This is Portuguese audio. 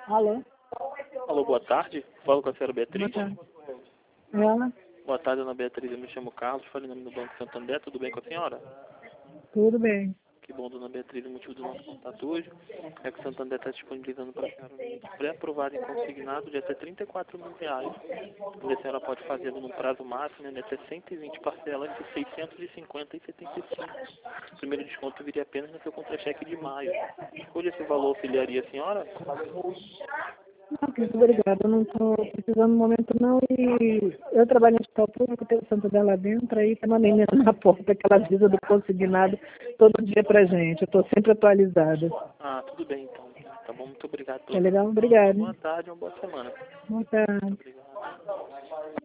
Alô? Alô, boa tarde. Falo com a senhora Beatriz. Boa tarde. Ela? Boa tarde, dona Beatriz. Eu me chamo Carlos, falei em nome do Banco Santander. Tudo bem com a senhora? Tudo bem. Que bom, dona Beatriz. O motivo do nosso contato hoje é que o Santander está disponibilizando para a senhora um pré-aprovado e consignado de até R$ 34 mil. E a senhora pode fazê-lo no prazo máximo de até 120 parcelas de 650,75. O primeiro desconto viria apenas no seu contra-cheque de maio. Escolha esse valor, auxiliaria a senhora? Não, muito obrigada. Eu não estou precisando no momento não. E eu trabalho no hospital público, tenho o Santander lá dentro, aí tem uma menina na porta que ela avisa do consignado todo dia pra gente. Eu estou sempre atualizada. Ah, tudo bem então. Tá bom, muito obrigado Tá pela legal? atenção. Obrigada. Boa tarde, uma boa semana. Boa tarde. Muito obrigado.